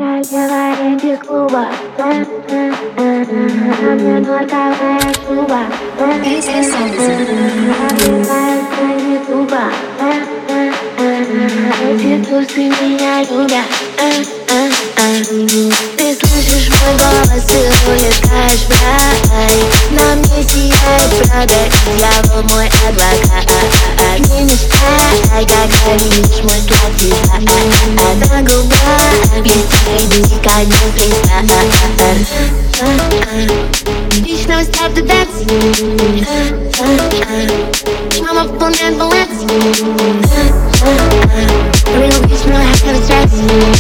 королева инди-клуба. На мне норковая шуба. Обливают на ютуба. Эти тусы меня любят. Ты слышишь мой голос и улетаешь в рай. На мне сияет Прада, и дьявол мой адвокат. Не мечтай, когда видишь мой платье. На губах блестит конец листа. Each never stop the dance. Mama on that balance. Real bitch, no have a stress.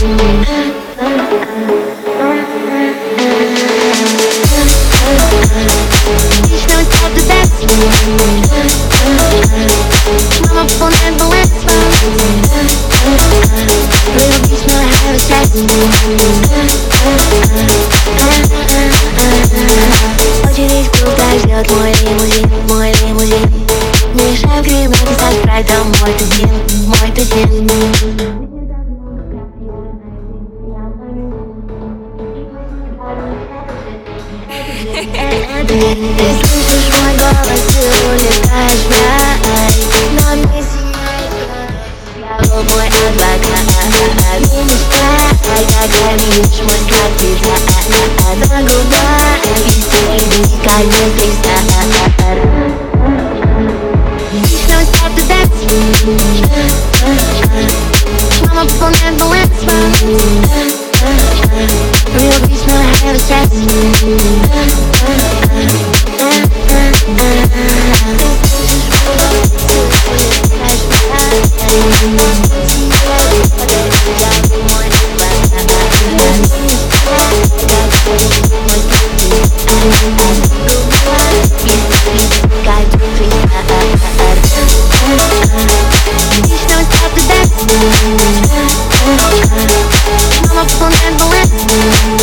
Each never stop the dance. Mama on that balance. Real bitch, no have a stress. Очередь круга ждет мой лимузин, мой лимузин. Мешаем кремом со спрайтом, мой тузин, мой тузин. Ты слышишь мой голос и улетаешь в рай. На мне сияет дьявол мой адвокат. Не мечтай, когда видишь мой взгляд. На губах блестит конец листа. Each never stop the dance. Mama on that balance. Real bitch, no have a stress. Mama on that balance.